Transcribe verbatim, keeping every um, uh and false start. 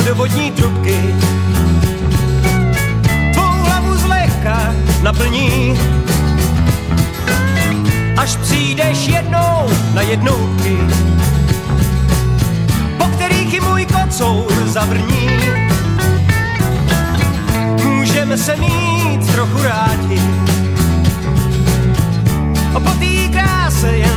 do vodní trubky. Tvou hlavu zlehka naplní, až přijdeš jednou na jednotky, po kterých i můj kocour zavrní.